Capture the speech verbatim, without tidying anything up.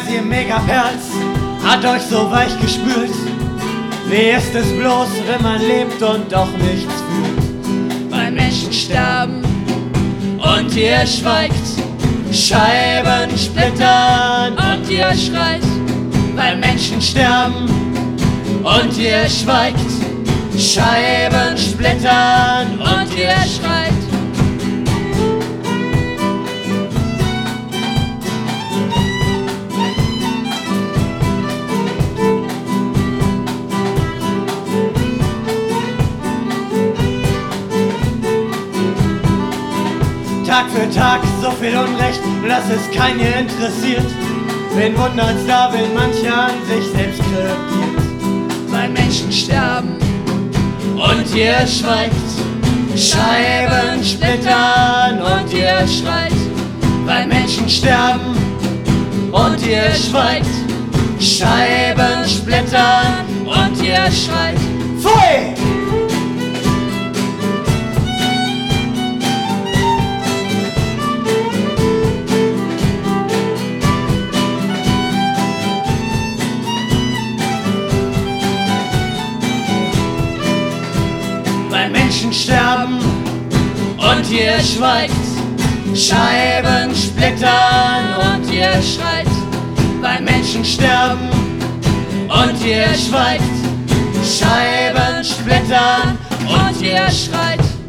ihr Megaperls hat euch so weich gespült. Wie ist es bloß, wenn man lebt und doch nichts fühlt? Weil Menschen sterben und ihr schweigt, Scheiben splittern und ihr schreit. Weil Menschen sterben und ihr schweigt, Scheiben splittern und ihr schreit. Tag für Tag so viel Unrecht, dass es keinen hier interessiert. Wen wundert's da, wenn mancher an sich selbst krepiert? Weil Menschen sterben und ihr schweigt, Scheiben splittern und ihr schreit. Weil Menschen sterben und ihr schweigt, Scheiben splittern und ihr schreit. Pfui! Weil Menschen sterben und ihr schweigt, Scheiben splittern und ihr schreit. Weil Menschen sterben und ihr schweigt, Scheiben splittern und ihr schreit.